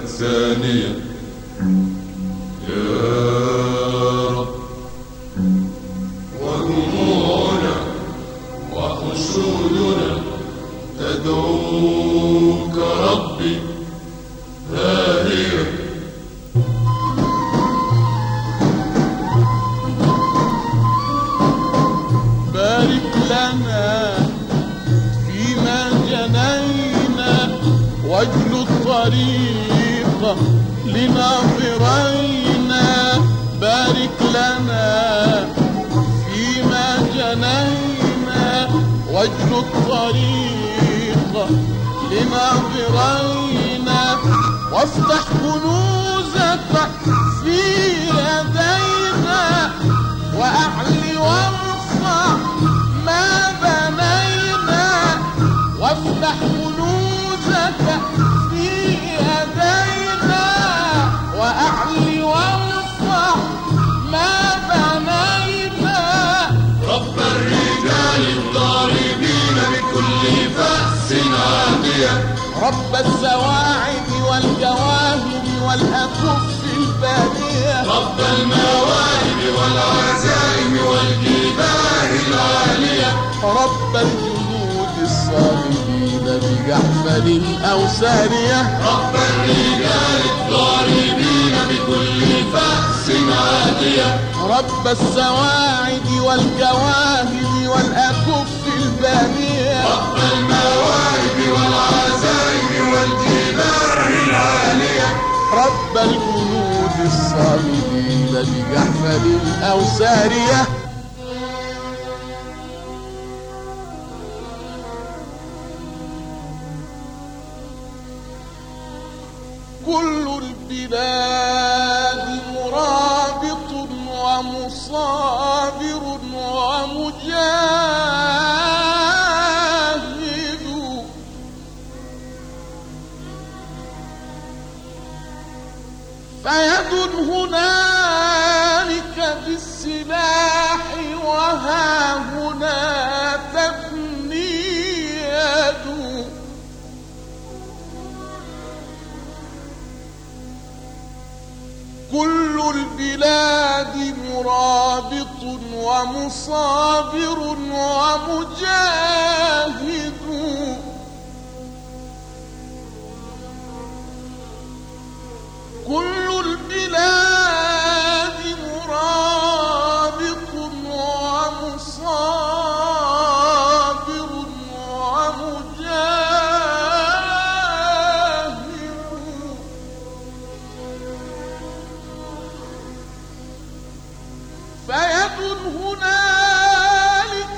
ثانية يا رب. ودموعنا وحشودنا تدعوك ربي، ها هي بارك لنا فيما جنينا واجل الطريق لناظرينا. بارك لنا فيما جنينا واجل الطريق لناظرينا. وافتح كنوزك في يدينا وأعلي وارفع ما بنينا. وافتح كنوزك في يدينا وأعلي وارفع ما بنينا. رب الرجال الضاربين بكل فأس عادية، رب الزواعد والجواهر والأكف البادية، رب المواهب والعزائم والجباه العالية، رب الجنود الصالحين بجحفل الأوسارية. رب الرجال الضاربين بكل فأس عادية، رب السواعد والجواهر والأكف البادية، رب المواهب والعزائم والجباه العالية، رب الجنود الصالحين بجحفل الأوسارية. كل البلاد مرابط ومصابر ومجاهد، فيد هنالك بالسلاح وها هنا تفني يد. كل البلاد مرابط ومصابر ومجاهد، كل البلاد مرابط ومصابر ومجاهد، فيد هنالك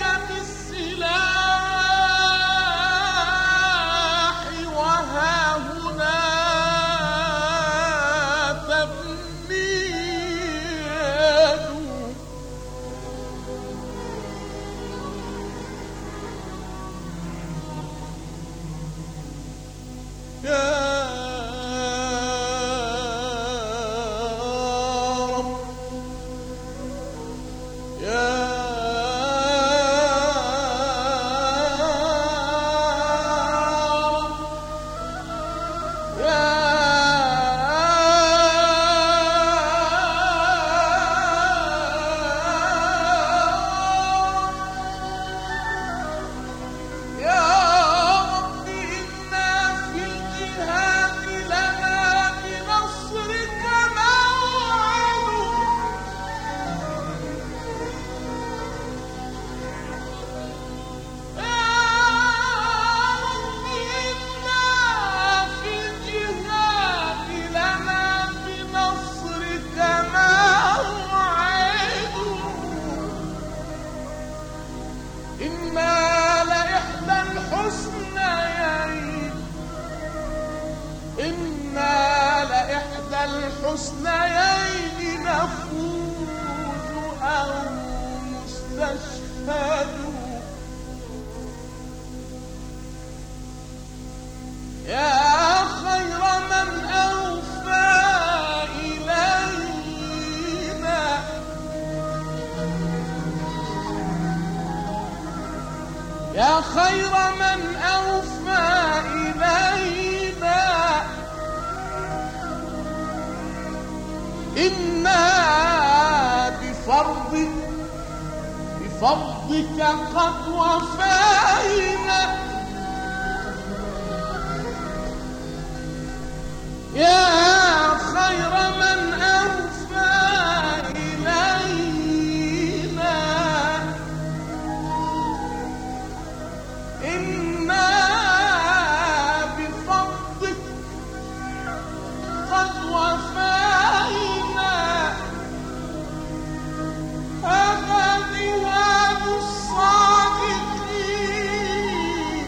بالسلاح وها هنا تفني يد. يا رب يا الحسنيين نفوز أو نستشهد. يا خير من أوفى إلينا، يا خير من أوفى إلينا، إنا بفرضك قد وفينا يا خير من أوفى إلينا إنا بفضلك قد وفينا هذا ديوان الصادقين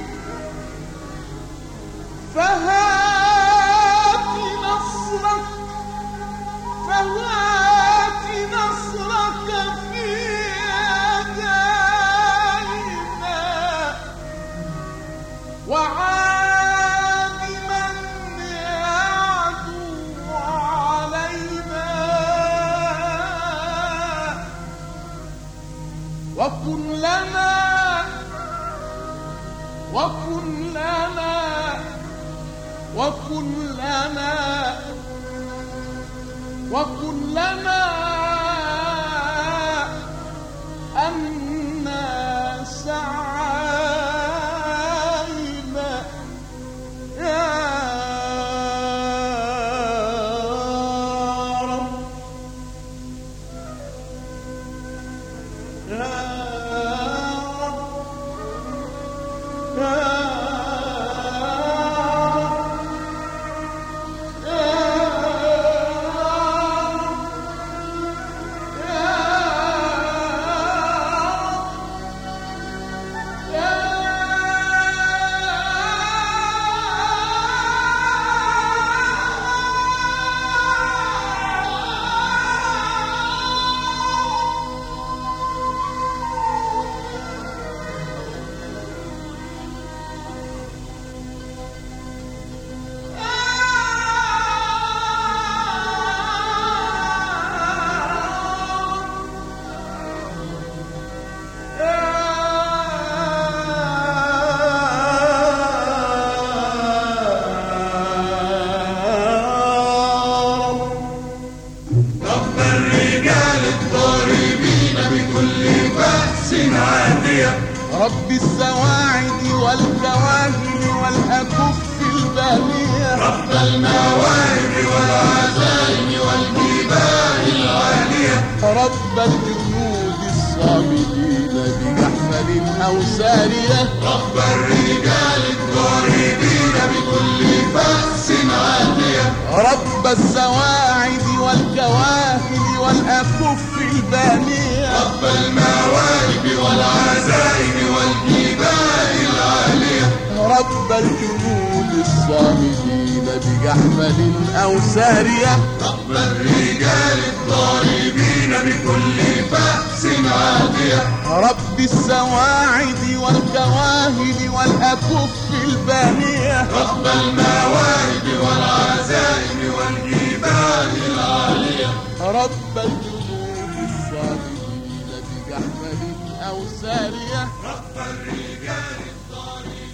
فهات نصرك في يدينا وعاد من يعدو علينا وكن لنا أنا سعينا يا رب يا رب يا رب السواعد والكواهل والأكف البالية رب المواهب والعزائم والجبال العالية رب الجنود الصامدين بجحفل أو سارية رب الرجال الضاربين بكل فأس عاتية رب السواعد والكواهل والأكف البالية رب المواهب والعزائم والجبال العالية رب الجنود الصامدين بجحفل أو سارية رب الرجال الضاربين بكل فأس عاتية رب السواعد والكواهل والأكف البانية رب المواهب والعزائم والجبال العالية رب الجنود الصامدين بجحفل أو سارية رب الرجال الضاربين